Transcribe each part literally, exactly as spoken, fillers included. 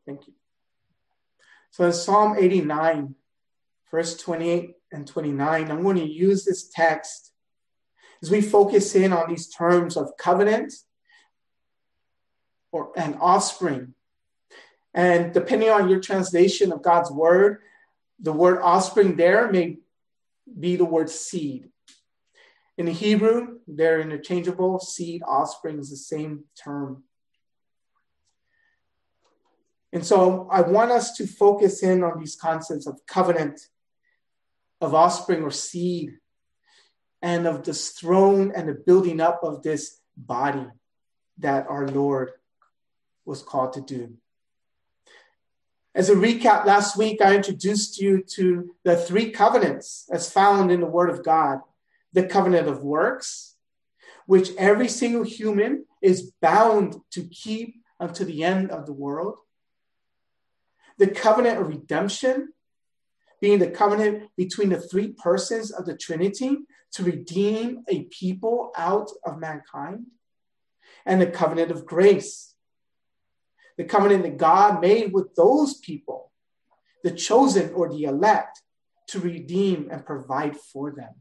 Thank you. So in Psalm eighty-nine, verse twenty-eight and twenty-nine, I'm going to use this text as we focus in on these terms of covenant or and offspring. And depending on your translation of God's word, the word offspring there may be the word seed. In the Hebrew, they're interchangeable. Seed, offspring is the same term. And so I want us to focus in on these concepts of covenant, of offspring or seed, and of this throne and the building up of this body that our Lord was called to do. As a recap, last week I introduced you to the three covenants as found in the Word of God. The covenant of works, which every single human is bound to keep until the end of the world. The covenant of redemption, being the covenant between the three persons of the Trinity to redeem a people out of mankind. And the covenant of grace, the covenant that God made with those people, the chosen or the elect, to redeem and provide for them.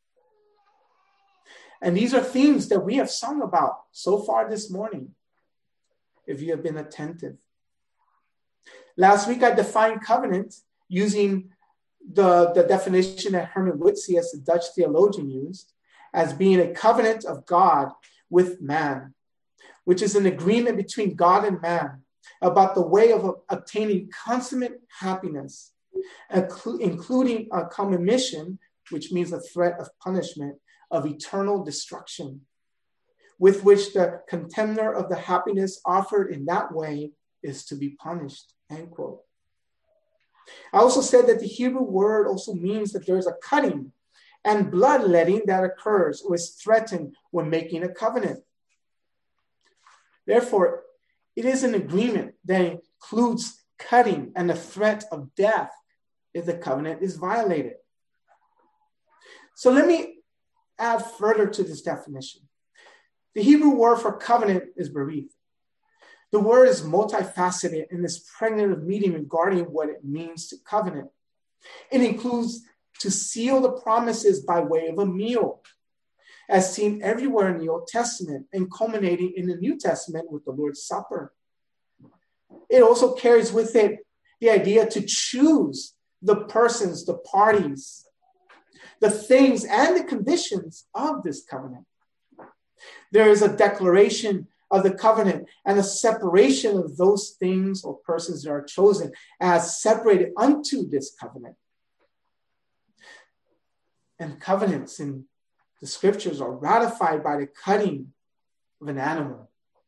And these are themes that we have sung about so far this morning, if you have been attentive. Last week, I defined covenant using the, the definition that Herman Wittsius, a Dutch theologian, used as being a covenant of God with man, which is an agreement between God and man about the way of obtaining consummate happiness, including a common mission, which means a threat of punishment, of eternal destruction, with which the contemner of the happiness offered in that way is to be punished, end quote. I also said that the Hebrew word also means that there's a cutting and bloodletting that occurs or is threatened when making a covenant. Therefore, it is an agreement that includes cutting and the threat of death if the covenant is violated. So let me add further to this definition. The Hebrew word for covenant is berith. The word is multifaceted and is pregnant of meaning regarding what it means to covenant. It includes to seal the promises by way of a meal, as seen everywhere in the Old Testament and culminating in the New Testament with the Lord's Supper. It also carries with it the idea to choose the persons, the parties, the things and the conditions of this covenant. There is a declaration of the covenant and a separation of those things or persons that are chosen as separated unto this covenant. And covenants in the scriptures are ratified by the cutting of an animal.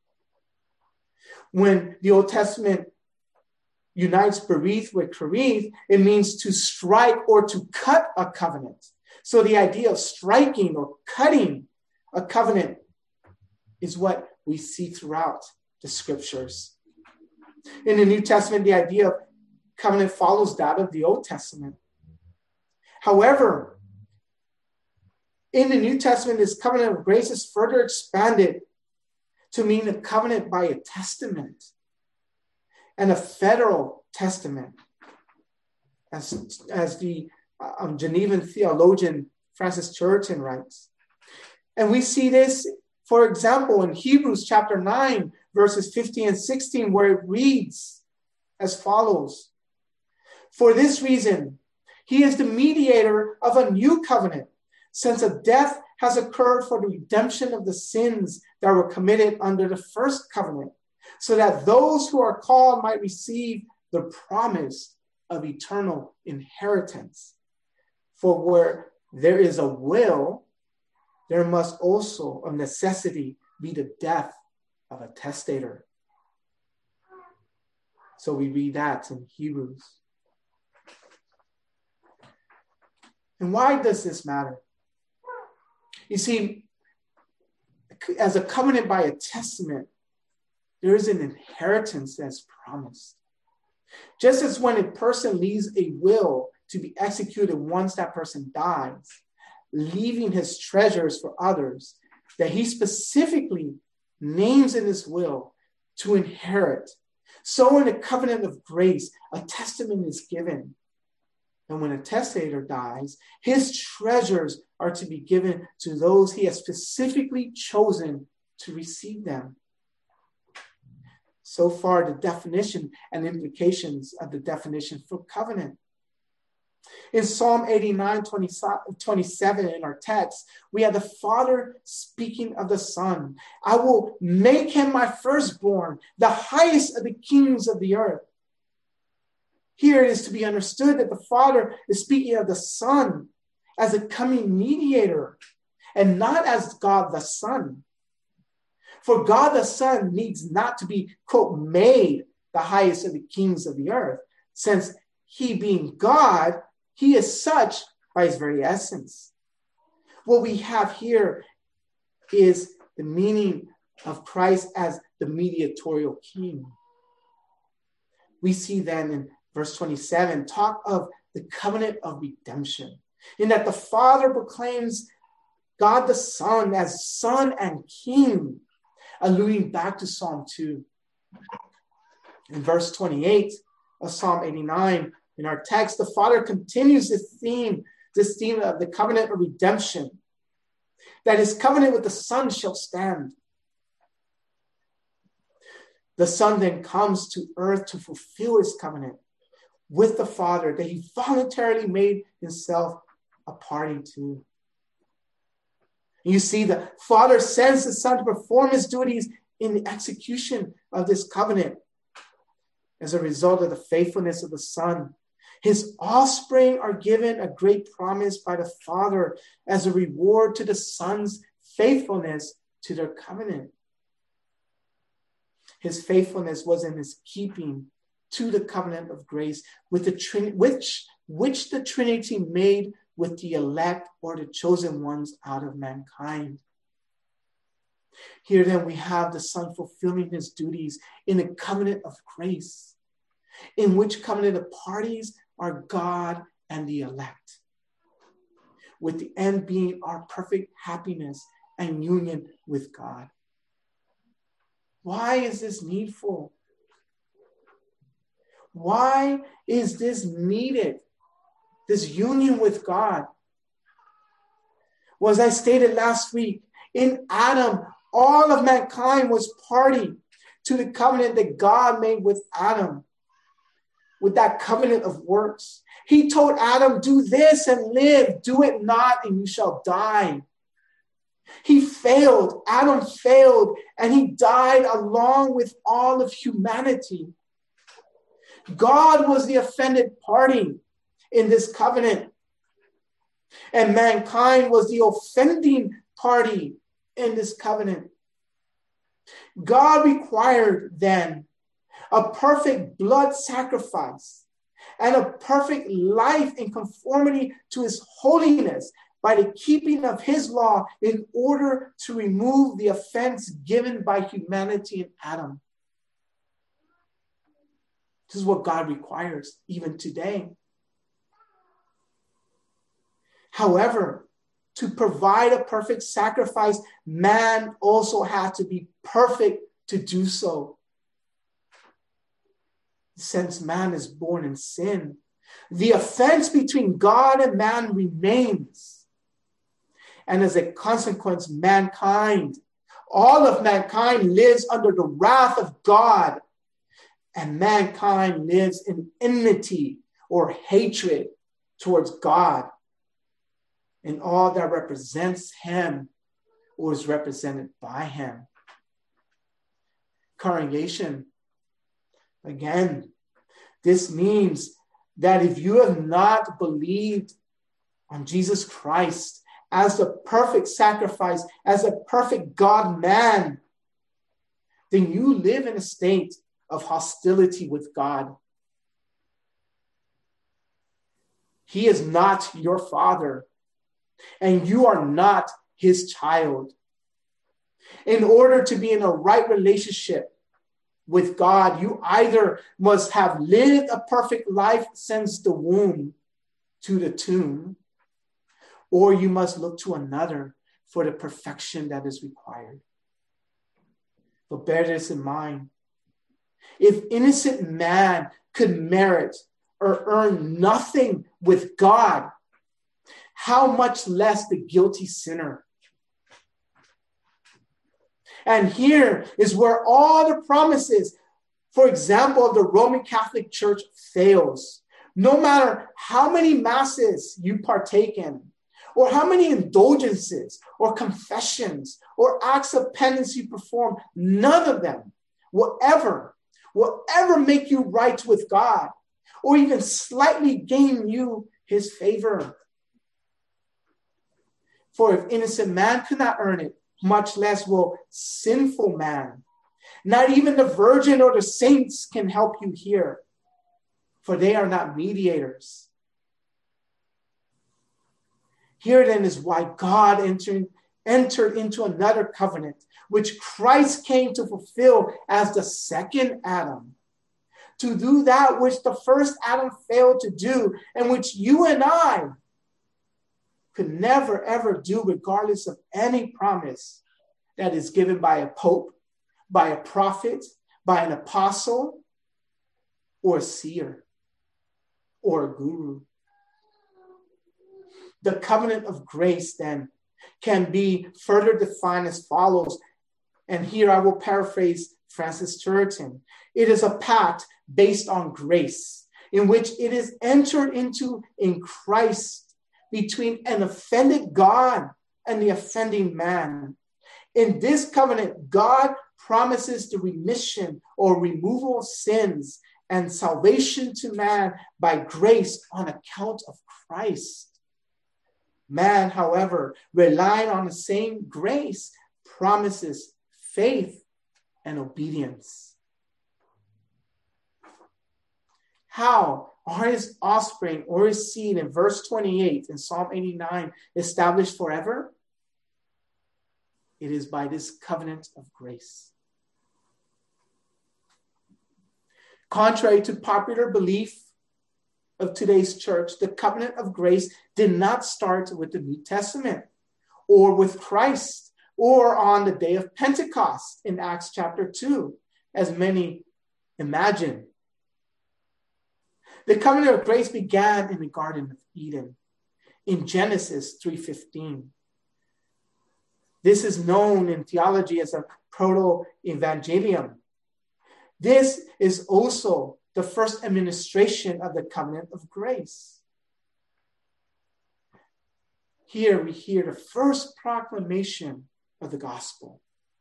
When the Old Testament unites berith with karith, it means to strike or to cut a covenant. So the idea of striking or cutting a covenant is what we see throughout the scriptures. In the New Testament, the idea of covenant follows that of the Old Testament. However, in the New Testament, this covenant of grace is further expanded to mean a covenant by a testament and a federal testament, as, as the um, Genevan theologian Francis Churton writes. And we see this, for example, in Hebrews chapter nine, verses fifteen and sixteen, where it reads as follows. For this reason, he is the mediator of a new covenant, since a death has occurred for the redemption of the sins that were committed under the first covenant, so that those who are called might receive the promise of eternal inheritance. For where there is a will, there must also of necessity be the death of a testator. So we read that in Hebrews. And why does this matter? You see, as a covenant by a testament, there is an inheritance that's promised. Just as when a person leaves a will to be executed once that person dies, leaving his treasures for others, that he specifically names in his will to inherit, So in a covenant of grace, a testament is given. And when a testator dies, his treasures are to be given to those he has specifically chosen to receive them. So far, the definition and implications of the definition for covenant. In Psalm eighty-nine, twenty-seven in our text, we have the Father speaking of the Son. I will make him my firstborn, the highest of the kings of the earth. Here it is to be understood that the Father is speaking of the Son as a coming mediator and not as God the Son. For God the Son needs not to be, quote, made the highest of the kings of the earth, since he being God, he is such by his very essence. What we have here is the meaning of Christ as the mediatorial king. We see then in verse twenty-seven, talk of the covenant of redemption, in that the Father proclaims God the Son as Son and King, alluding back to Psalm two. In verse twenty-eight of Psalm eighty-nine, in our text, the Father continues this theme, this theme of the covenant of redemption, that his covenant with the Son shall stand. The Son then comes to earth to fulfill his covenant with the Father that he voluntarily made himself a party to. You see, the Father sends the Son to perform his duties in the execution of this covenant. As a result of the faithfulness of the Son, his offspring are given a great promise by the Father as a reward to the Son's faithfulness to their covenant. His faithfulness was in his keeping to the covenant of grace, with the Trin- which, which the Trinity made with the elect or the chosen ones out of mankind. Here then we have the Son fulfilling his duties in the covenant of grace, in which covenant the parties are God and the elect, with the end being our perfect happiness and union with God. Why is this needful? Why is this needed? This union with God. Well, as I stated last week, in Adam, all of mankind was party to the covenant that God made with Adam, with that covenant of works. He told Adam, do this and live, do it not and you shall die. He failed, Adam failed, and he died along with all of humanity. God was the offended party in this covenant, and mankind was the offending party in this covenant. God required then a perfect blood sacrifice and a perfect life in conformity to his holiness by the keeping of his law in order to remove the offense given by humanity in Adam. This is what God requires even today. However, to provide a perfect sacrifice, man also had to be perfect to do so. Since man is born in sin, the offense between God and man remains. And as a consequence, mankind, all of mankind lives under the wrath of God. And mankind lives in enmity or hatred towards God and all that represents him or is represented by him. Congregation, again, this means that if you have not believed on Jesus Christ as the perfect sacrifice, as a perfect God-man, then you live in a state of hostility with God. He is not your father, and you are not his child. In order to be in a right relationship with God, you either must have lived a perfect life since the womb to the tomb, or you must look to another for the perfection that is required. But bear this in mind. If innocent man could merit or earn nothing with God, how much less the guilty sinner? And here is where all the promises, for example, of the Roman Catholic Church fails. No matter how many masses you partake in, or how many indulgences, or confessions, or acts of penance you perform, none of them will ever, will ever make you right with God, or even slightly gain you his favor. For if innocent man could not earn it, much less will sinful man. Not even the virgin or the saints can help you here, for they are not mediators. Here then is why God entered, entered into another covenant, which Christ came to fulfill as the second Adam, to do that which the first Adam failed to do, and which you and I could never, ever do, regardless of any promise that is given by a pope, by a prophet, by an apostle, or a seer, or a guru. The covenant of grace, then, can be further defined as follows. And here I will paraphrase Francis Turretin. It is a pact based on grace, in which it is entered into in Christ between an offended God and the offending man. In this covenant, God promises the remission or removal of sins and salvation to man by grace on account of Christ. Man, however, relying on the same grace, promises faith and obedience. How are his offspring or his seed in verse twenty-eight in Psalm eighty-nine established forever? It is by this covenant of grace. Contrary to popular belief of today's church, the covenant of grace did not start with the New Testament or with Christ or on the day of Pentecost in Acts chapter two, as many imagine. The covenant of grace began in the Garden of Eden in Genesis three fifteen. This is known in theology as a proto-evangelium. This is also the first administration of the covenant of grace. Here we hear the first proclamation of the gospel.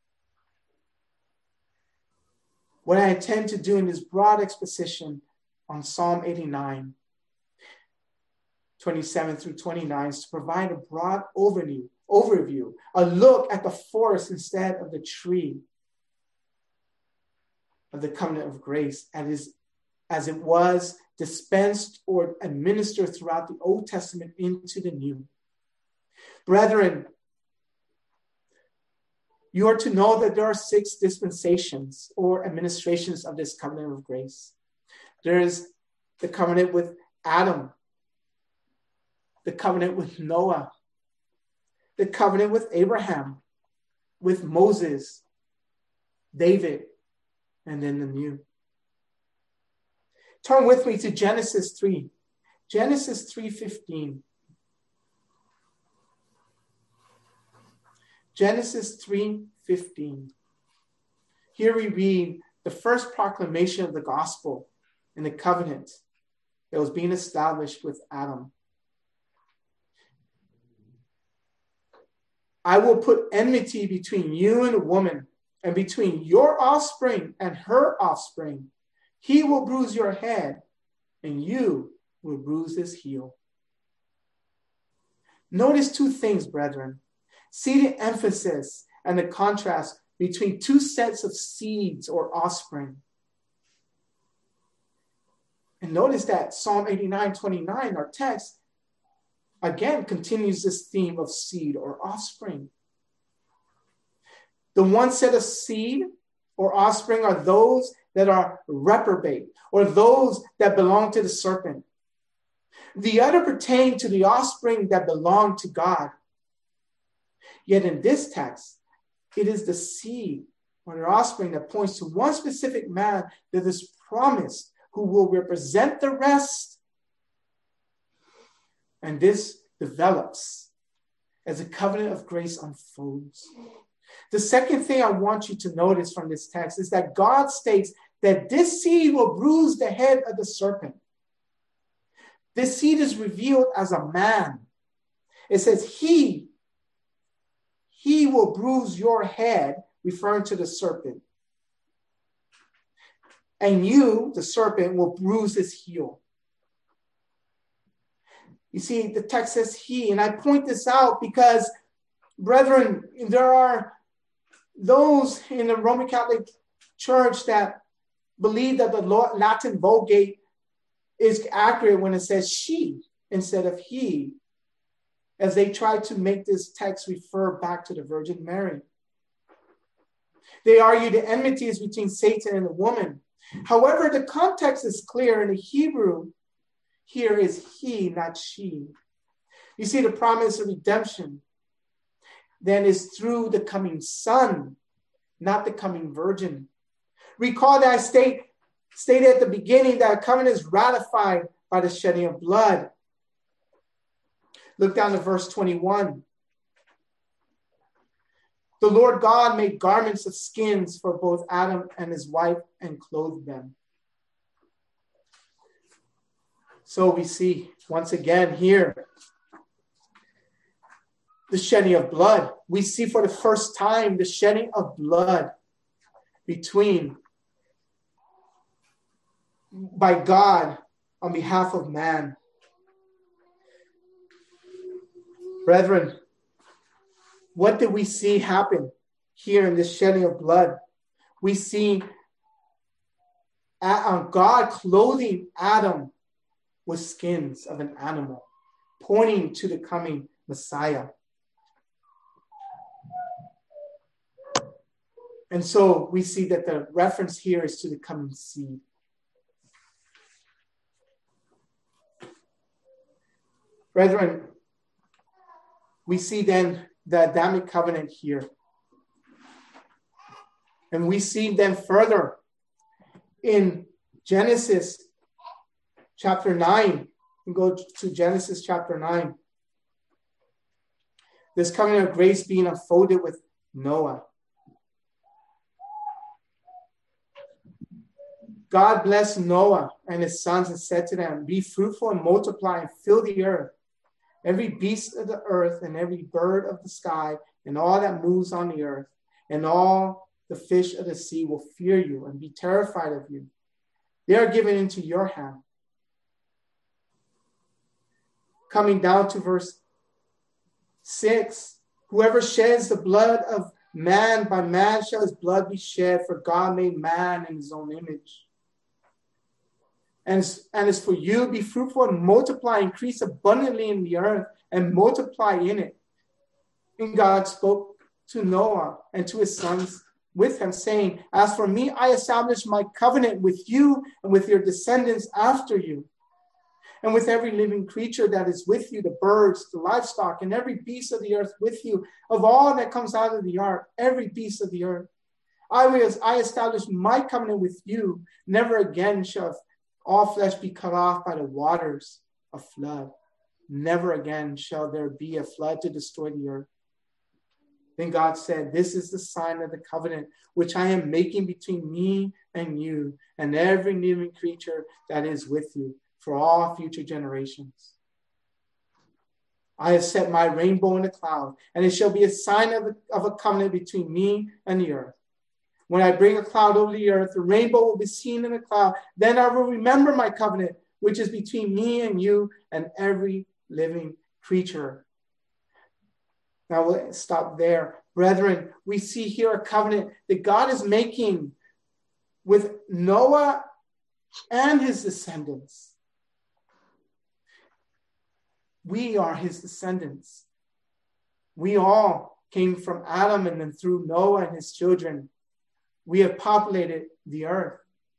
What I intend to do in this broad exposition on Psalm eighty-nine, twenty-seven through twenty-nine, is to provide a broad overview, overview, a look at the forest instead of the tree of the covenant of grace, as, as it was dispensed or administered throughout the Old Testament into the New. Brethren, you are to know that there are six dispensations or administrations of this covenant of grace. There is the covenant with Adam, the covenant with Noah, the covenant with Abraham, with Moses, David, and then the new. Turn with me to Genesis three. Genesis three fifteen. Genesis three fifteen. Here we read the first proclamation of the gospel and the covenant that was being established with Adam. I will put enmity between you and the woman, and between your offspring and her offspring. He will bruise your head, and you will bruise his heel. Notice two things, brethren. See the emphasis and the contrast between two sets of seeds or offspring. And notice that Psalm eighty-nine twenty-nine, our text, again continues this theme of seed or offspring. The one set of seed or offspring are those that are reprobate, or those that belong to the serpent. The other pertain to the offspring that belong to God. Yet in this text, it is the seed or their offspring that points to one specific man that is promised, who will represent the rest. And this develops as a covenant of grace unfolds. The second thing I want you to notice from this text is that God states that this seed will bruise the head of the serpent. This seed is revealed as a man. It says, he, he will bruise your head, referring to the serpent. And you, the serpent, will bruise his heel. You see, the text says he, and I point this out because, brethren, there are those in the Roman Catholic Church that believe that the Latin Vulgate is accurate when it says she instead of he, as they try to make this text refer back to the Virgin Mary. They argue the enmity is between Satan and the woman. However, the context is clear in the Hebrew. Here is he, not she. You see, the promise of redemption then is through the coming son, not the coming virgin. Recall that I state, stated at the beginning that a covenant is ratified by the shedding of blood. Look down to verse twenty-one. The Lord God made garments of skins for both Adam and his wife and clothed them. So we see once again here the shedding of blood. We see for the first time the shedding of blood between by God on behalf of man. Brethren, what did we see happen here in this shedding of blood? We see God clothing Adam with skins of an animal, pointing to the coming Messiah. And so we see that the reference here is to the coming seed. Brethren, we see then the Adamic covenant here. And we see then further in Genesis chapter nine. We go to Genesis chapter nine. This covenant of grace being unfolded with Noah. God blessed Noah and his sons and said to them, be fruitful and multiply and fill the earth. Every beast of the earth and every bird of the sky and all that moves on the earth and all the fish of the sea will fear you and be terrified of you. They are given into your hand. Coming down to verse six, whoever sheds the blood of man, by man shall his blood be shed, for God made man in his own image. And, and as for you, be fruitful and multiply, increase abundantly in the earth and multiply in it. And God spoke to Noah and to his sons with him, saying, as for me, I establish my covenant with you and with your descendants after you, and with every living creature that is with you, the birds, the livestock, and every beast of the earth with you, of all that comes out of the ark, every beast of the earth. I will, I establish my covenant with you. Never again shall all flesh be cut off by the waters of flood. Never again shall there be a flood to destroy the earth. Then God said, this is the sign of the covenant which I am making between me and you and every living creature that is with you for all future generations. I have set my rainbow in the cloud, and it shall be a sign of a, of a covenant between me and the earth. When I bring a cloud over the earth, the rainbow will be seen in the cloud. Then I will remember my covenant, which is between me and you and every living creature. Now we'll stop there. Brethren, we see here a covenant that God is making with Noah and his descendants. We are his descendants. We all came from Adam, and then through Noah and his children, we have populated the earth.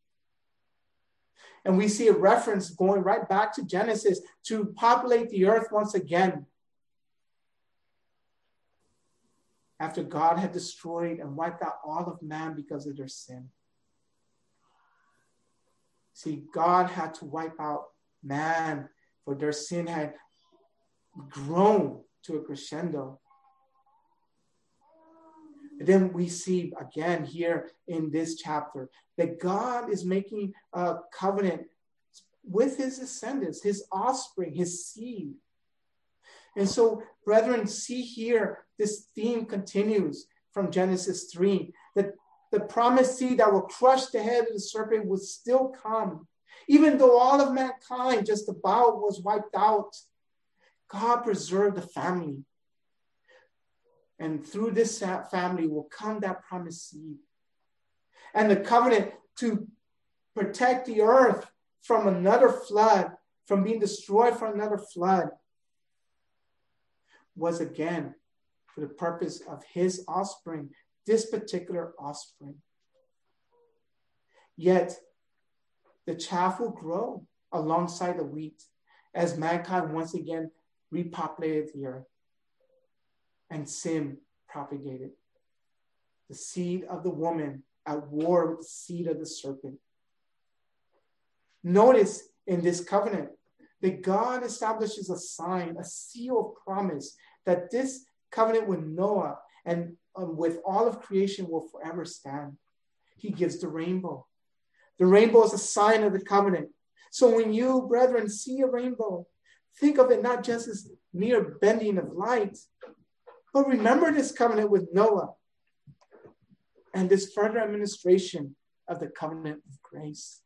And we see a reference going right back to Genesis to populate the earth once again. after God had destroyed and wiped out all of man because of their sin. See, God had to wipe out man, for their sin had grown to a crescendo. And then we see again here in this chapter that God is making a covenant with his descendants, his offspring, his seed. And so, brethren, see here, this theme continues from Genesis three, that the promised seed that will crush the head of the serpent would still come. Even though all of mankind just about was wiped out, God preserved the family. And through this family will come that promised seed. And the covenant to protect the earth from another flood, from being destroyed from another flood, was again for the purpose of his offspring, this particular offspring. Yet the chaff will grow alongside the wheat as mankind once again repopulated the earth and sin propagated. The seed of the woman at war with the seed of the serpent. Notice in this covenant that God establishes a sign, a seal of promise, that this covenant with Noah and um, with all of creation will forever stand. He gives the rainbow. The rainbow is a sign of the covenant. So when you, brethren, see a rainbow, think of it not just as mere bending of light, but remember this covenant with Noah and this further administration of the covenant of grace.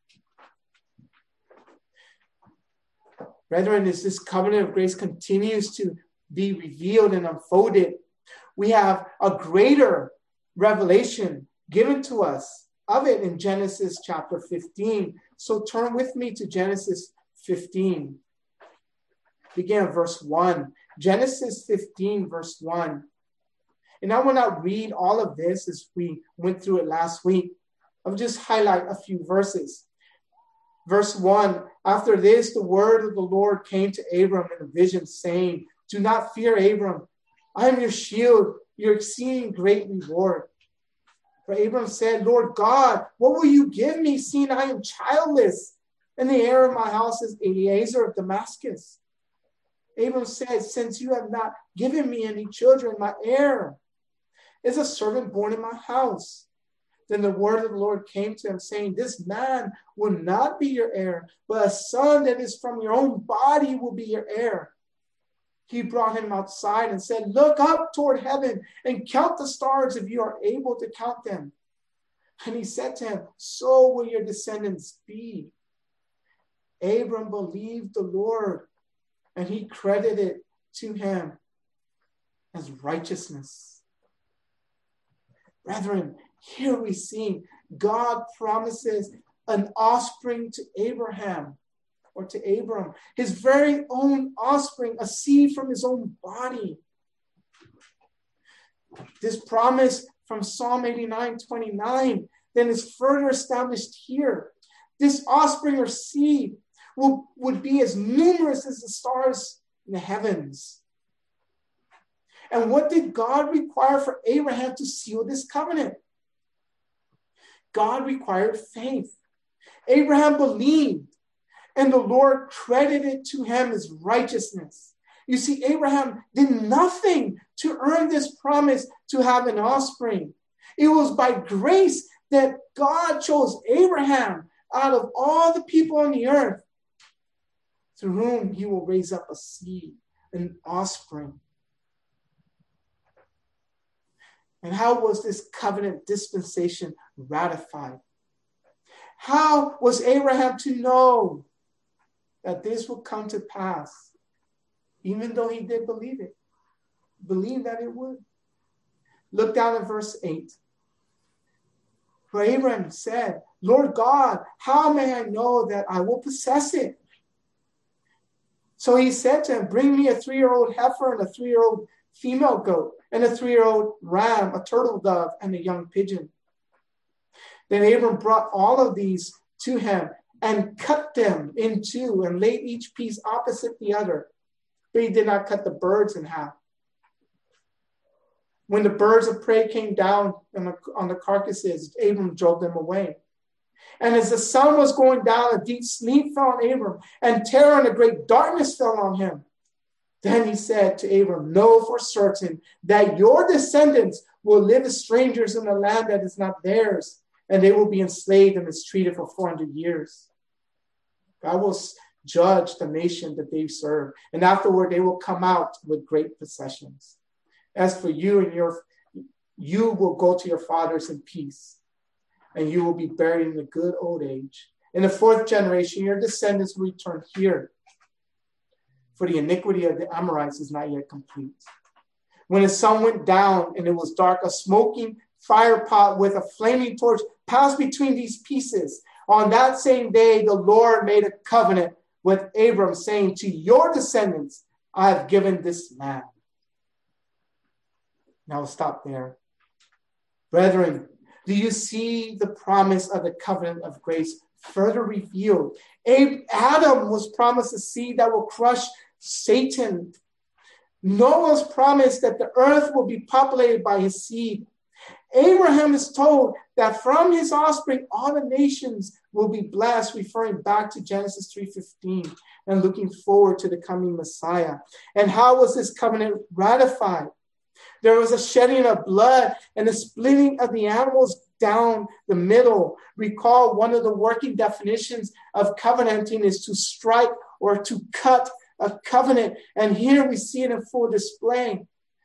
Brethren, as this covenant of grace continues to be revealed and unfolded, we have a greater revelation given to us of it in Genesis chapter fifteen. So turn with me to Genesis fifteen. Begin at verse one. Genesis fifteen, verse one. And I will not read all of this as we went through it last week. I'll just highlight a few verses. Verse one, after this, the word of the Lord came to Abram in a vision, saying, do not fear, Abram. I am your shield, your exceeding great reward. For Abram said, Lord God, what will you give me, seeing I am childless, and the heir of my house is Eliezer of Damascus? Abram said, since you have not given me any children, my heir is a servant born in my house. Then the word of the Lord came to him, saying, this man will not be your heir, but a son that is from your own body will be your heir. He brought him outside and said, look up toward heaven and count the stars if you are able to count them. And he said to him, so will your descendants be. Abram believed the Lord, and he credited to him as righteousness. Brethren, here we see God promises an offspring to Abraham, or to Abram, his very own offspring, a seed from his own body. This promise from Psalm eighty-nine twenty-nine then is further established here. This offspring or seed will, would be as numerous as the stars in the heavens. And what did God require for Abraham to seal this covenant? God required faith. Abraham believed, and the Lord credited to him his righteousness. You see, Abraham did nothing to earn this promise to have an offspring. It was by grace that God chose Abraham out of all the people on the earth, through whom he will raise up a seed, an offspring. And how was this covenant dispensation ratified? How was Abraham to know that this would come to pass, even though he did believe it? Believe that it would. Look down at verse eight. For Abraham said, Lord God, how may I know that I will possess it? So he said to him, bring me a three-year-old heifer and a three-year-old female goat and a three-year-old ram, a turtle dove, and a young pigeon. Then Abram brought all of these to him and cut them in two and laid each piece opposite the other. But he did not cut the birds in half. When the birds of prey came down on the, on the carcasses, Abram drove them away. And as the sun was going down, a deep sleep fell on Abram, and terror and a great darkness fell on him. Then he said to Abram, know for certain that your descendants will live as strangers in a land that is not theirs, and they will be enslaved and mistreated for four hundred years. God will judge the nation that they serve, and afterward they will come out with great possessions. As for you and your, you will go to your fathers in peace, and you will be buried in a good old age. In the fourth generation, your descendants will return here, for the iniquity of the Amorites is not yet complete. When the sun went down and it was dark, a smoking fire pot with a flaming torch passed between these pieces. On that same day, the Lord made a covenant with Abram, saying, to your descendants, I have given this land. Now we'll stop there. Brethren, do you see the promise of the covenant of grace further revealed? Adam was promised a seed that will crush Satan. Noah was promised that the earth will be populated by his seed. Abraham is told that from his offspring all the nations will be blessed, referring back to Genesis three fifteen and looking forward to the coming Messiah. And how was this covenant ratified? There was a shedding of blood and a splitting of the animals down the middle. Recall, one of the working definitions of covenanting is to strike or to cut a covenant. And here we see it in full display.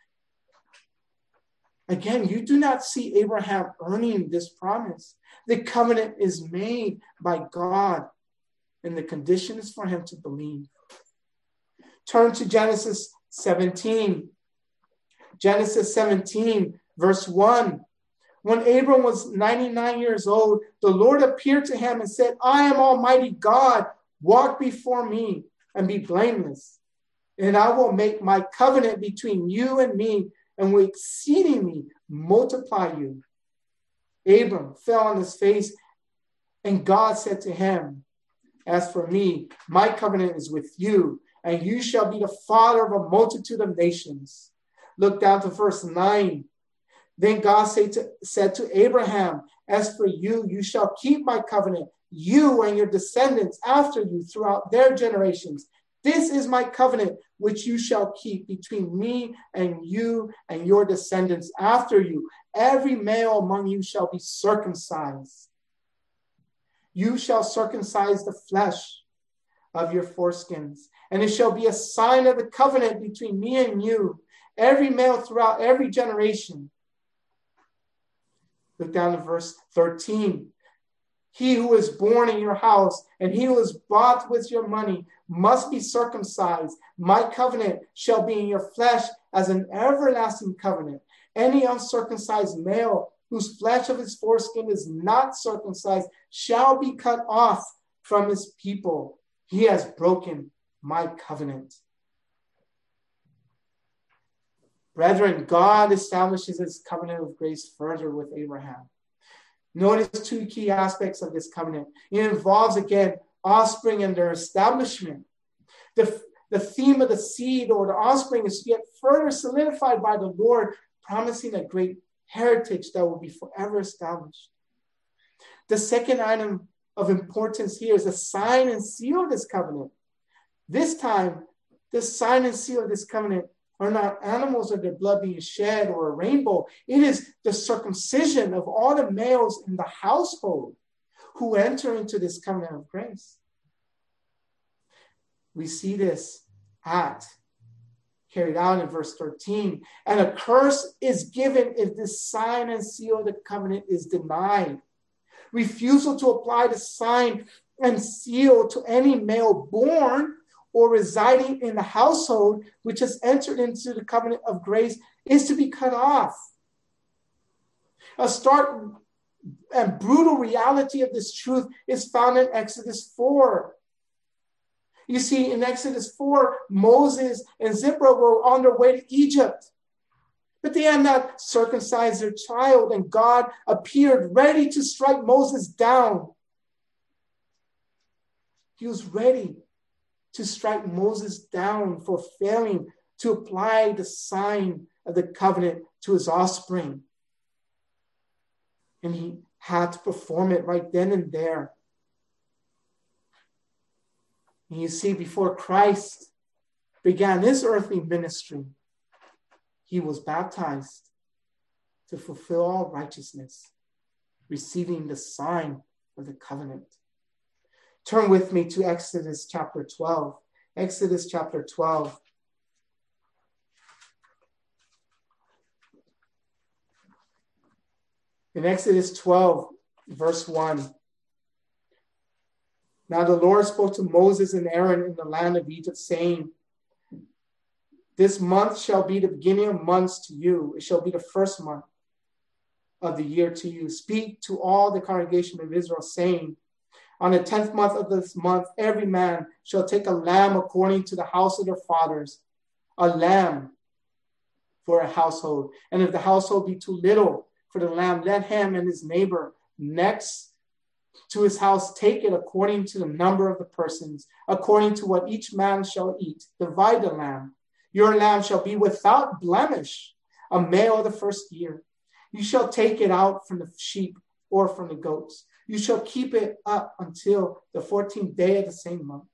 Again, you do not see Abraham earning this promise. The covenant is made by God, and the condition is for him to believe. Turn to Genesis seventeen. Genesis seventeen, verse one. When Abram was ninety-nine years old, the Lord appeared to him and said, I am Almighty God. Walk before me and be blameless. And I will make my covenant between you and me and will exceedingly multiply you. Abram fell on his face, and God said to him, as for me, my covenant is with you, and you shall be the father of a multitude of nations. Look down to verse nine. Then God say to, said to Abraham, as for you, you shall keep my covenant, you and your descendants after you throughout their generations. This is my covenant, which you shall keep between me and you and your descendants after you. Every male among you shall be circumcised. You shall circumcise the flesh of your foreskins, and it shall be a sign of the covenant between me and you, every male throughout every generation. Look down to verse thirteen. He who is born in your house and he who is bought with your money must be circumcised. My covenant shall be in your flesh as an everlasting covenant. Any uncircumcised male whose flesh of his foreskin is not circumcised shall be cut off from his people. He has broken my covenant. Brethren, God establishes his covenant of grace further with Abraham. Notice two key aspects of this covenant. It involves, again, offspring and their establishment. The, the theme of the seed or the offspring is yet further solidified by the Lord, promising a great heritage that will be forever established. The second item of importance here is the sign and seal of this covenant. This time, the sign and seal of this covenant are not animals or their blood being shed or a rainbow. It is the circumcision of all the males in the household who enter into this covenant of grace. We see this act carried out in verse thirteen. And a curse is given if this sign and seal of the covenant is denied. Refusal to apply the sign and seal to any male born or residing in the household which has entered into the covenant of grace is to be cut off. A stark and brutal reality of this truth is found in Exodus four. You see, in Exodus four, Moses and Zipporah were on their way to Egypt, but they had not circumcised their child, and God appeared ready to strike Moses down. He was ready to strike Moses down for failing to apply the sign of the covenant to his offspring. And he had to perform it right then and there. And you see, before Christ began his earthly ministry, he was baptized to fulfill all righteousness, receiving the sign of the covenant. Turn with me to Exodus chapter twelve. Exodus chapter twelve. In Exodus twelve, verse one. Now the Lord spoke to Moses and Aaron in the land of Egypt, saying, this month shall be the beginning of months to you. It shall be the first month of the year to you. Speak to all the congregation of Israel, saying, on the tenth month of this month, every man shall take a lamb according to the house of their fathers, a lamb for a household. And if the household be too little for the lamb, let him and his neighbor next to his house take it according to the number of the persons, according to what each man shall eat. Divide the lamb. Your lamb shall be without blemish, a male of the first year. You shall take it out from the sheep or from the goats. You shall keep it up until the fourteenth day of the same month.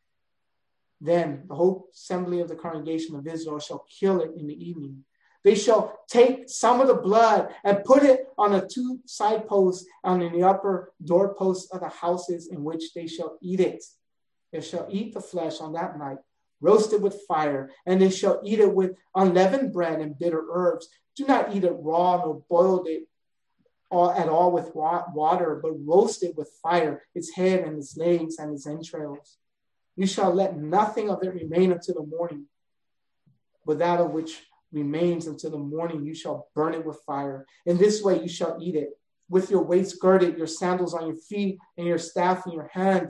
Then the whole assembly of the congregation of Israel shall kill it in the evening. They shall take some of the blood and put it on the two side posts and in the upper doorposts of the houses in which they shall eat it. They shall eat the flesh on that night, roasted with fire, and they shall eat it with unleavened bread and bitter herbs. Do not eat it raw nor boiled it all, at all with water, but roast it with fire, its head and its legs and its entrails. You shall let nothing of it remain until the morning, but that of which remains until the morning you shall burn it with fire. In this way you shall eat it, with your waist girded, your sandals on your feet, and your staff in your hand.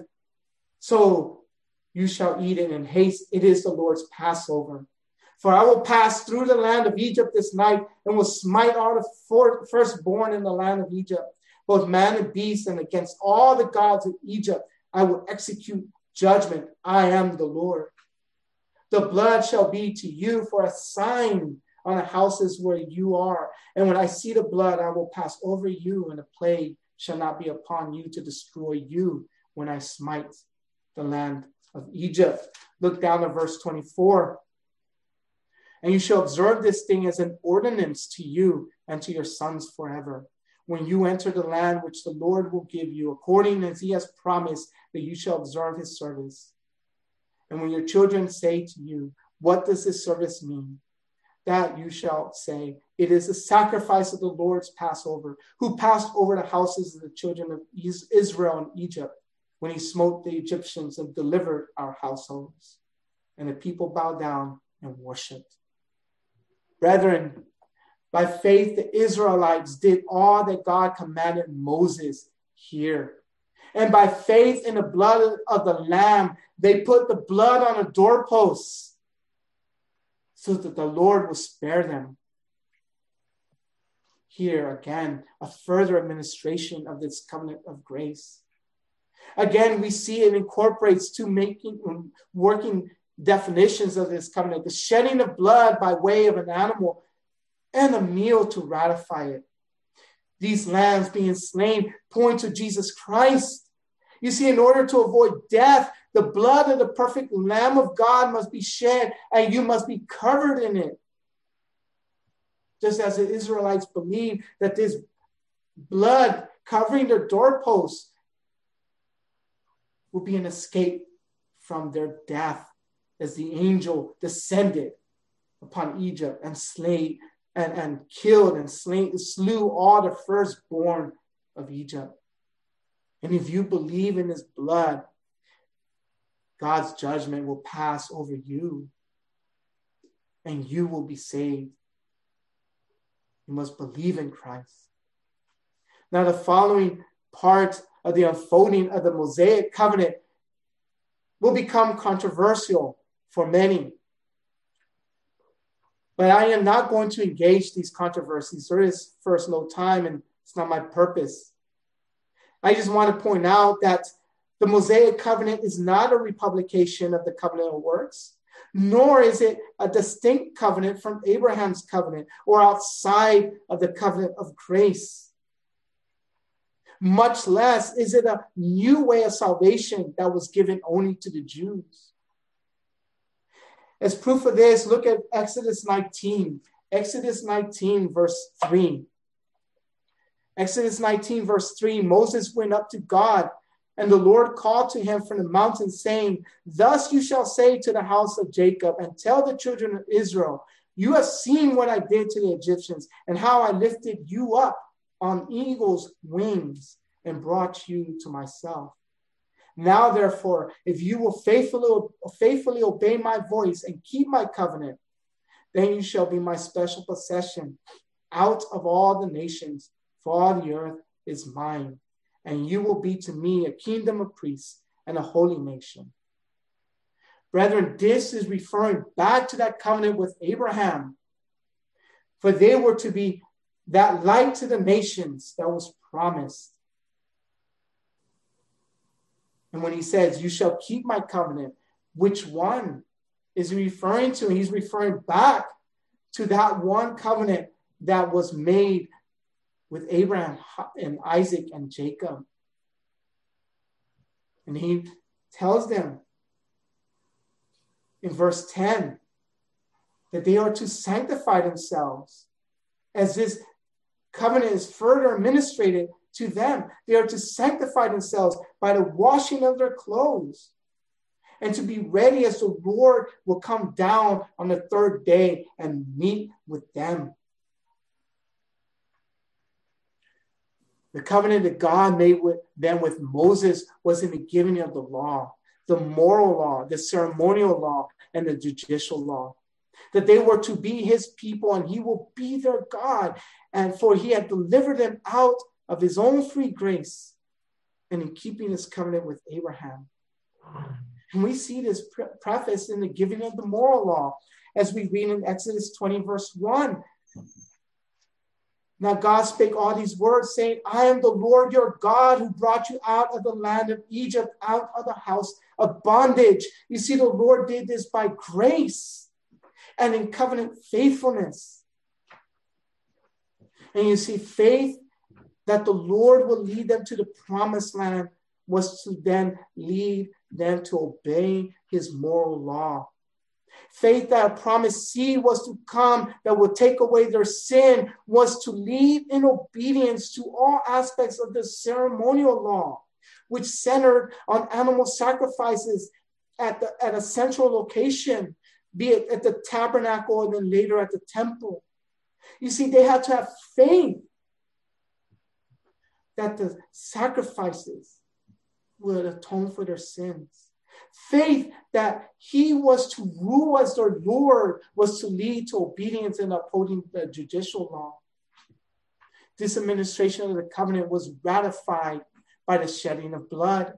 So you shall eat it in haste. It is the Lord's Passover. For I will pass through the land of Egypt this night, and will smite all the firstborn in the land of Egypt, both man and beast, and against all the gods of Egypt I will execute judgment. I am the Lord. The blood shall be to you for a sign on the houses where you are. And when I see the blood, I will pass over you, and a plague shall not be upon you to destroy you when I smite the land of Egypt. Look down at verse twenty-four. And you shall observe this thing as an ordinance to you and to your sons forever, when you enter the land which the Lord will give you, according as he has promised, that you shall observe his service. And when your children say to you, what does this service mean? That you shall say, it is the sacrifice of the Lord's Passover, who passed over the houses of the children of Israel in Egypt, when he smote the Egyptians and delivered our households. And the people bowed down and worshiped. Brethren, by faith the Israelites did all that God commanded Moses here. And by faith in the blood of the Lamb, they put the blood on the doorposts so that the Lord will spare them. Here again, a further administration of this covenant of grace. Again, we see it incorporates two making, working definitions of this covenant: the shedding of blood by way of an animal and a meal to ratify it. These lambs being slain point to Jesus Christ. You see, in order to avoid death, the blood of the perfect Lamb of God must be shed, and you must be covered in it. Just as the Israelites believed that this blood covering their doorposts will be an escape from their death, as the angel descended upon Egypt and slayed and, and killed and slain, slew all the firstborn of Egypt. And if you believe in his blood, God's judgment will pass over you, and you will be saved. You must believe in Christ. Now, the following part of the unfolding of the Mosaic covenant will become controversial for many. But I am not going to engage these controversies. There is first no time, and it's not my purpose. I just want to point out that the Mosaic covenant is not a republication of the covenant of works. nor is it a distinct covenant from Abraham's covenant or outside of the covenant of grace. Much less is it a new way of salvation that was given only to the Jews. As proof of this, look at Exodus nineteen. Exodus nineteen, verse three. Exodus nineteen, verse three, Moses went up to God, and the Lord called to him from the mountain, saying, "Thus you shall say to the house of Jacob, and tell the children of Israel, you have seen what I did to the Egyptians, and how I lifted you up on eagle's wings and brought you to myself. Now, therefore, if you will faithfully, faithfully obey my voice and keep my covenant, then you shall be my special possession out of all the nations, for all the earth is mine, and you will be to me a kingdom of priests and a holy nation." Brethren, this is referring back to that covenant with Abraham, for they were to be that light to the nations that was promised. And when he says, "You shall keep my covenant," which one is he referring to? He's referring back to that one covenant that was made with Abraham and Isaac and Jacob. And he tells them in verse ten that they are to sanctify themselves as this covenant is further administrated to them. They are to sanctify themselves by the washing of their clothes and to be ready as the Lord will come down on the third day and meet with them. The covenant that God made with them with Moses was in the giving of the law, the moral law, the ceremonial law, and the judicial law. That they were to be his people and he will be their God. And for he had delivered them out of his own free grace and in keeping his covenant with Abraham. And we see this pre- preface in the giving of the moral law as we read in Exodus twenty, verse one. Now God spake all these words, saying, "I am the Lord your God who brought you out of the land of Egypt, out of the house of bondage." You see, the Lord did this by grace and in covenant faithfulness. And you see, faith that the Lord will lead them to the promised land was to then lead them to obey his moral law. Faith that a promised seed was to come that would take away their sin was to lead in obedience to all aspects of the ceremonial law, which centered on animal sacrifices at, the, at a central location, be it at the tabernacle and then later at the temple. You see, they had to have faith that the sacrifices would atone for their sins. Faith that he was to rule as their Lord was to lead to obedience and upholding the judicial law. This administration of the covenant was ratified by the shedding of blood.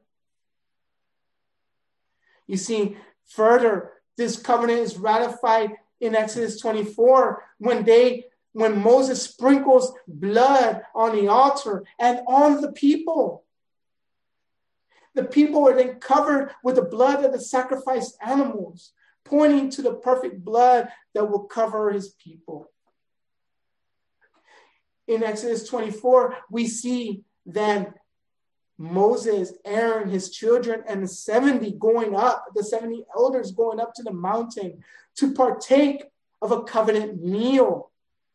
You see, further, this covenant is ratified in Exodus twenty-four when they when Moses sprinkles blood on the altar and on the people. The people were then covered with the blood of the sacrificed animals, pointing to the perfect blood that will cover his people. In Exodus twenty-four, we see then Moses, Aaron, his children, and the seventy going up, the seventy elders going up to the mountain to partake of a covenant meal.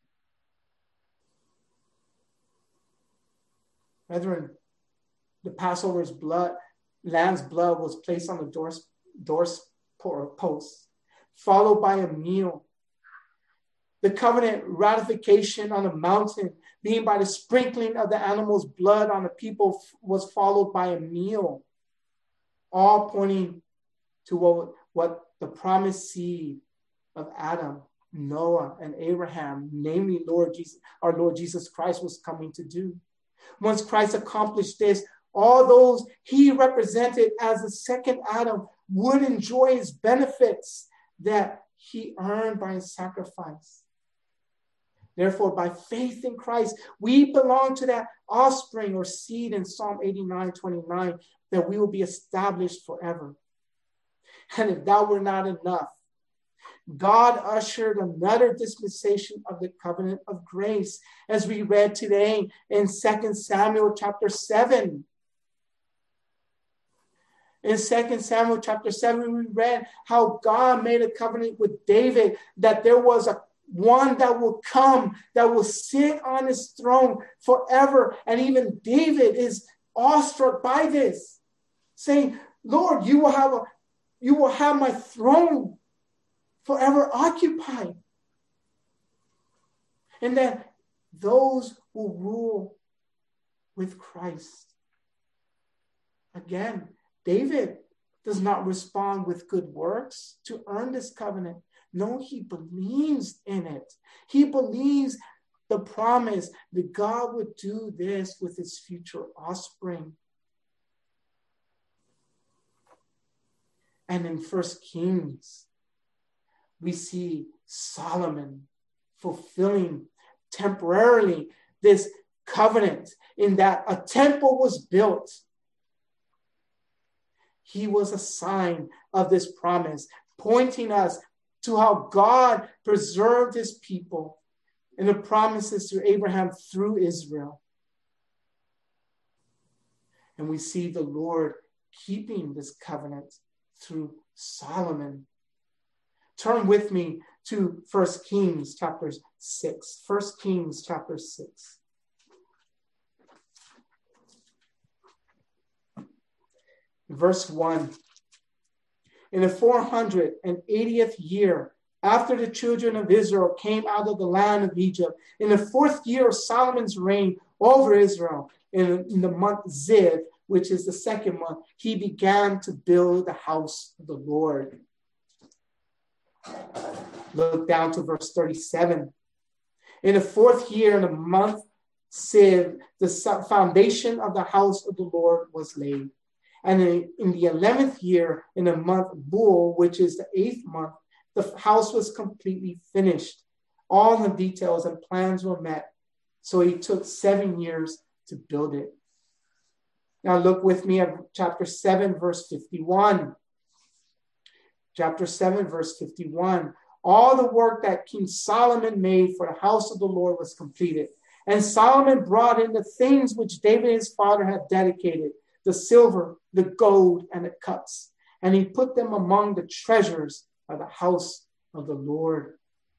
Brethren, the Passover's blood, lamb's blood was placed on the doors, doors posts, followed by a meal. The covenant ratification on the mountain, being by the sprinkling of the animal's blood on the people, was followed by a meal, all pointing to what, what the promised seed of Adam, Noah, and Abraham, namely Lord Jesus, our Lord Jesus Christ, was coming to do. Once Christ accomplished this, all those he represented as the second Adam would enjoy his benefits that he earned by his sacrifice. Therefore, by faith in Christ, we belong to that offspring or seed in Psalm eighty-nine twenty-nine, that we will be established forever. And if that were not enough, God ushered another dispensation of the covenant of grace, as we read today in Second Samuel chapter seven. In Second Samuel chapter seven, we read how God made a covenant with David, that there was a one that will come, that will sit on his throne forever. And even David is awestruck by this, saying, Lord, you will have a, you will have my throne forever occupied. And then those who rule with Christ. Again, David does not respond with good works to earn this covenant. No, he believes in it. He believes the promise that God would do this with his future offspring. And in First Kings, we see Solomon fulfilling temporarily this covenant in that a temple was built. He was a sign of this promise, pointing us to how God preserved his people and the promises to Abraham through Israel. And we see the Lord keeping this covenant through Solomon. Turn with me to First Kings chapter six. First Kings chapter six. Verse one. In the four hundred eightieth year, after the children of Israel came out of the land of Egypt, in the fourth year of Solomon's reign over Israel, in, in the month Ziv, which is the second month, he began to build the house of the Lord. Look down to verse thirty-seven. In the fourth year, in the month Ziv, the foundation of the house of the Lord was laid. And in the eleventh year, in the month Bul, which is the eighth month, the house was completely finished. All the details and plans were met. So he took seven years to build it. Now look with me at chapter seven, verse fifty-one. Chapter seven, verse fifty-one. All the work that King Solomon made for the house of the Lord was completed. And Solomon brought in the things which David his father had dedicated, the silver, the gold, and the cups. And he put them among the treasures of the house of the Lord.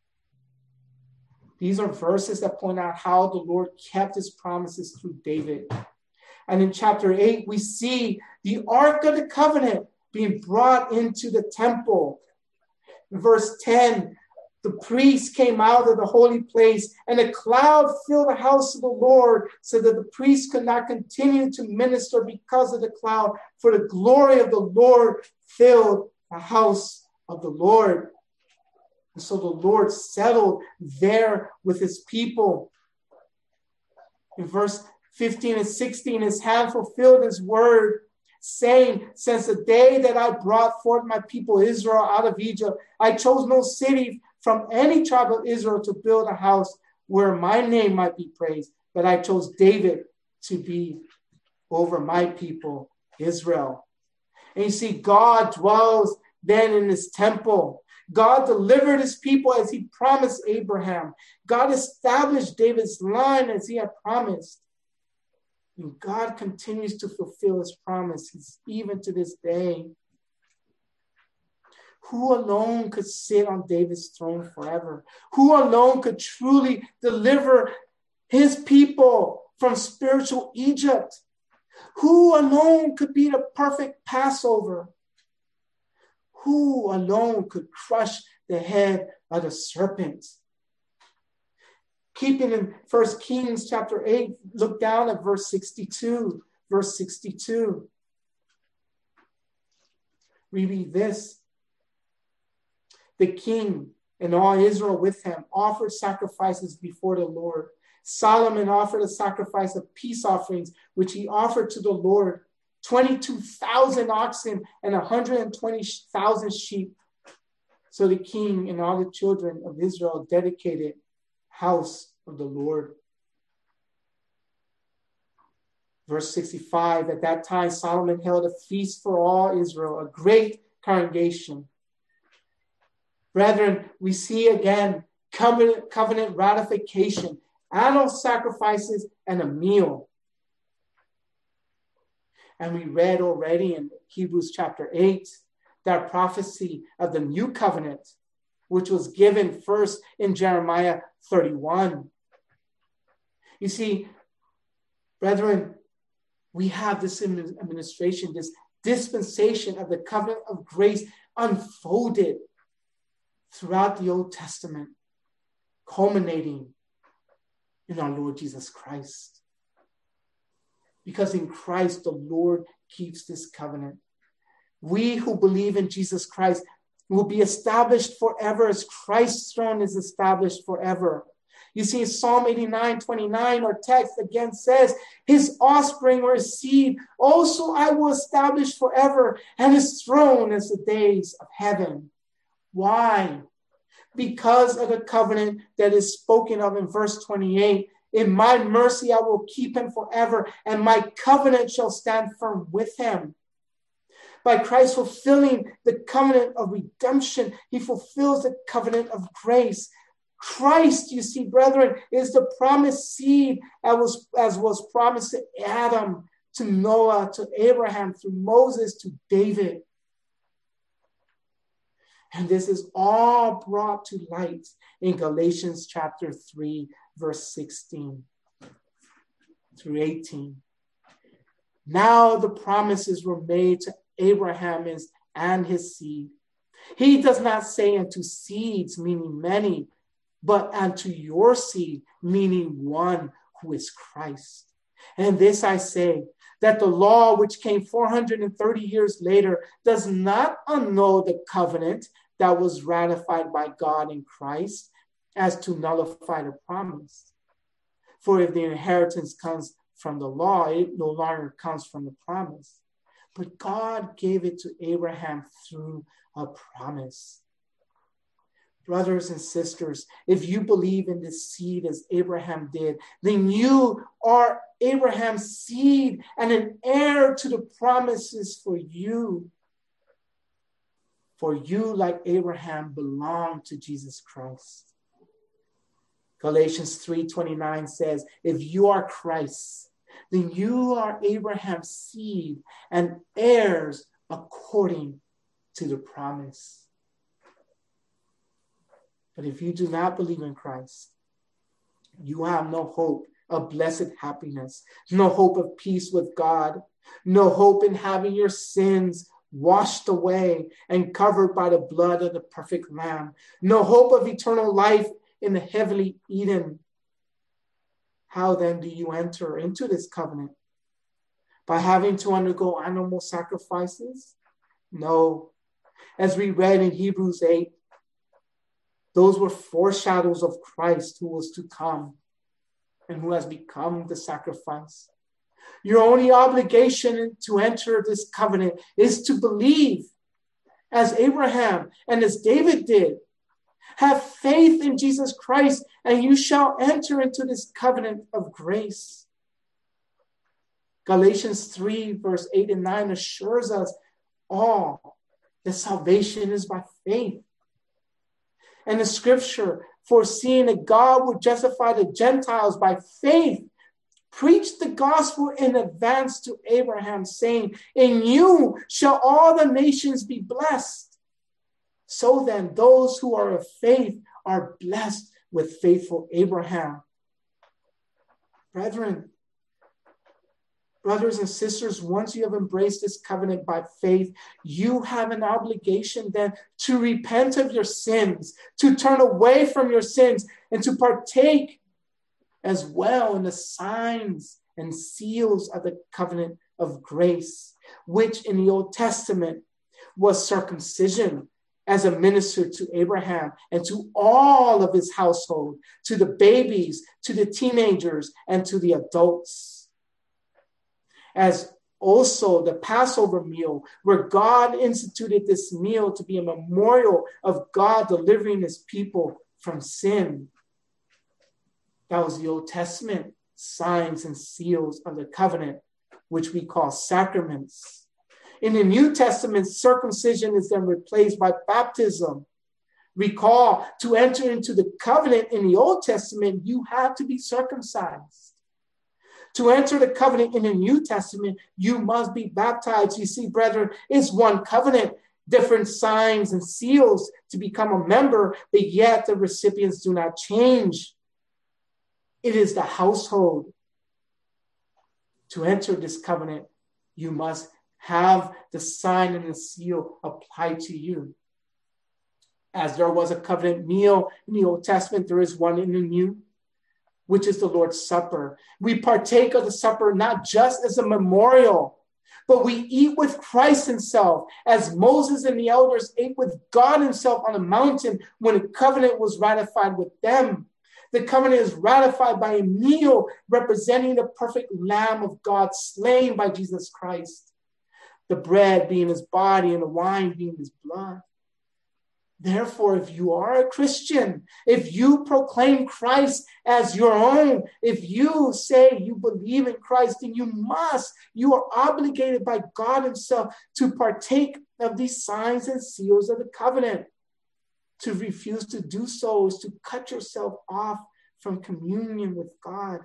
These are verses that point out how the Lord kept his promises through David. And in chapter eight, we see the Ark of the Covenant being brought into the temple. In verse ten, the priests came out of the holy place, and a cloud filled the house of the Lord, so that the priests could not continue to minister because of the cloud, for the glory of the Lord filled the house of the Lord. And so the Lord settled there with his people. In verse fifteen and sixteen, his hand fulfilled his word, saying, since the day that I brought forth my people Israel out of Egypt, I chose no city from any tribe of Israel to build a house where my name might be praised, but I chose David to be over my people Israel. And you see, God dwells then in his temple. God delivered his people as he promised Abraham. God established David's line as he had promised. And God continues to fulfill his promises even to this day. Who alone could sit on David's throne forever? Who alone could truly deliver his people from spiritual Egypt? Who alone could be the perfect Passover? Who alone could crush the head of the serpent? Keeping in First Kings chapter eight, look down at verse sixty-two. Verse sixty-two. We read this. The king and all Israel with him offered sacrifices before the Lord. Solomon offered a sacrifice of peace offerings, which he offered to the Lord, twenty-two thousand oxen and one hundred twenty thousand sheep. So the king and all the children of Israel dedicated house of the Lord. Verse sixty-five, at that time Solomon held a feast for all Israel, a great congregation. Brethren, we see again covenant, covenant ratification, animal sacrifices, and a meal. And we read already in Hebrews chapter eight, that prophecy of the new covenant, which was given first in Jeremiah thirty-one. You see, brethren, we have this administration, this dispensation of the covenant of grace unfolded throughout the Old Testament, culminating in our Lord Jesus Christ. Because in Christ, the Lord keeps this covenant. We who believe in Jesus Christ will be established forever as Christ's throne is established forever. You see, Psalm eighty-nine twenty-nine, our text again says, his offspring or his seed, also I will establish forever, and his throne as the days of heaven. Why? Because of the covenant that is spoken of in verse twenty-eight. In my mercy I will keep him forever, and my covenant shall stand firm with him. By Christ fulfilling the covenant of redemption, he fulfills the covenant of grace. Christ, you see, brethren, is the promised seed as was, as was promised to Adam, to Noah, to Abraham, through Moses, to David. And this is all brought to light in Galatians chapter three, verse sixteen through eighteen. Now the promises were made to Abraham and his seed. He does not say unto seeds, meaning many, but unto your seed, meaning one, who is Christ. And this I say, that the law which came four hundred thirty years later does not annul the covenant that was ratified by God in Christ as to nullify the promise. For if the inheritance comes from the law, it no longer comes from the promise. But God gave it to Abraham through a promise. Brothers and sisters, if you believe in this seed as Abraham did, then you are Abraham's seed and an heir to the promises for you. For you, like Abraham, belong to Jesus Christ. Galatians three twenty-nine says, if you are Christ, then you are Abraham's seed and heirs according to the promise. But if you do not believe in Christ, you have no hope of blessed happiness, no hope of peace with God, no hope in having your sins washed away and covered by the blood of the perfect Lamb, no hope of eternal life in the heavenly Eden. How then do you enter into this covenant? By having to undergo animal sacrifices? No. As we read in Hebrews eight, those were foreshadows of Christ who was to come and who has become the sacrifice. Your only obligation to enter this covenant is to believe as Abraham and as David did. Have faith in Jesus Christ and you shall enter into this covenant of grace. Galatians three, verse eight and nine assures us all that salvation is by faith. And the scripture, foreseeing that God would justify the Gentiles by faith, preached the gospel in advance to Abraham, saying, in you shall all the nations be blessed. So then, those who are of faith are blessed with faithful Abraham. Brethren, brothers and sisters, once you have embraced this covenant by faith, you have an obligation then to repent of your sins, to turn away from your sins, and to partake as well in the signs and seals of the covenant of grace, which in the Old Testament was circumcision as a minister to Abraham and to all of his household, to the babies, to the teenagers, and to the adults. As also the Passover meal, where God instituted this meal to be a memorial of God delivering his people from sin. That was the Old Testament signs and seals of the covenant, which we call sacraments. In the New Testament, circumcision is then replaced by baptism, Recall, to enter into the covenant in the Old Testament, you have to be circumcised. To enter the covenant in the New Testament, you must be baptized. You see, brethren, it's one covenant, different signs and seals to become a member, but yet the recipients do not change. It is the household. To enter this covenant, you must have the sign and the seal applied to you. As there was a covenant meal in the Old Testament, there is one in the New, which is the Lord's Supper. We partake of the supper not just as a memorial, but we eat with Christ himself, as Moses and the elders ate with God himself on a mountain when a covenant was ratified with them. The covenant is ratified by a meal representing the perfect Lamb of God slain by Jesus Christ. The bread being his body and the wine being his blood. Therefore, if you are a Christian, if you proclaim Christ as your own, if you say you believe in Christ, then you must, you are obligated by God himself to partake of these signs and seals of the covenant. To refuse to do so is to cut yourself off from communion with God.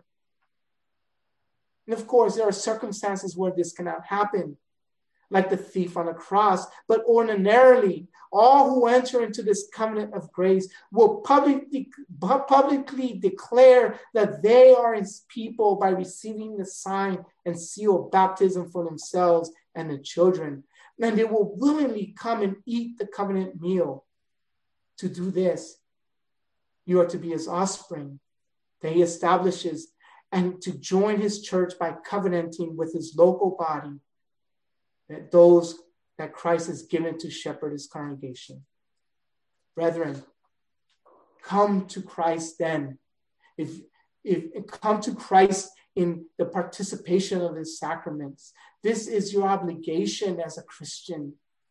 And of course, there are circumstances where this cannot happen, like the thief on the cross. But ordinarily, all who enter into this covenant of grace will publicly, publicly declare that they are his people by receiving the sign and seal of baptism for themselves and their children. And they will willingly come and eat the covenant meal. To do this, you are to be his offspring that he establishes, and to join his church by covenanting with his local body, that those that Christ has given to shepherd his congregation. Brethren, come to Christ then. If, if come to Christ in the participation of his sacraments. This is your obligation as a Christian.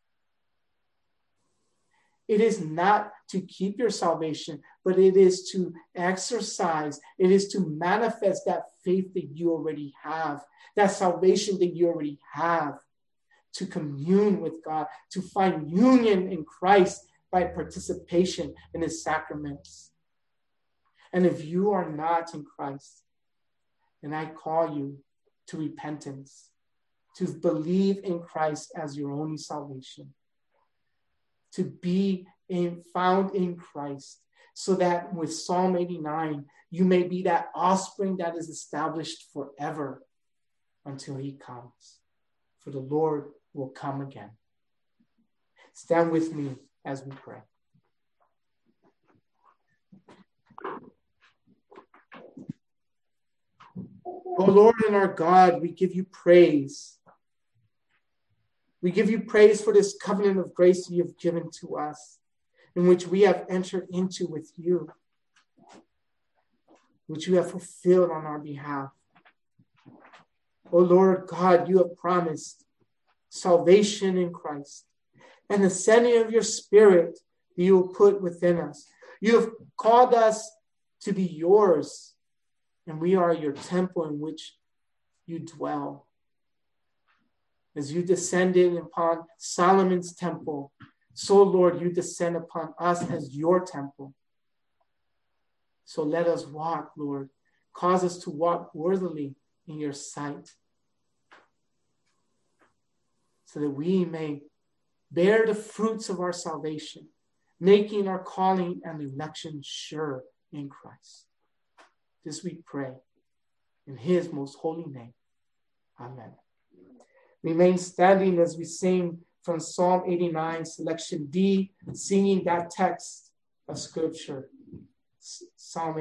It is not to keep your salvation, but it is to exercise. It is to manifest that faith that you already have, that salvation that you already have, to commune with God, to find union in Christ by participation in his sacraments. And if you are not in Christ, then I call you to repentance, to believe in Christ as your only salvation, to be in, found in Christ, so that with Psalm eighty-nine, you may be that offspring that is established forever until he comes. For the Lord will come again. Stand with me as we pray. O Lord and our God, we give you praise. We give you praise for this covenant of grace you have given to us, in which we have entered into with you, which you have fulfilled on our behalf. O Lord God, you have promised salvation in Christ and the sending of your Spirit that you will put within us. You have called us to be yours, and we are your temple in which you dwell. As you descended upon Solomon's temple, so, Lord, you descend upon us as your temple. So let us walk, Lord. Cause us to walk worthily in your sight, so that we may bear the fruits of our salvation, making our calling and election sure in Christ. This we pray in his most holy name. Amen. Remain standing as we sing from Psalm eighty-nine, selection D, singing that text of Scripture. Psalm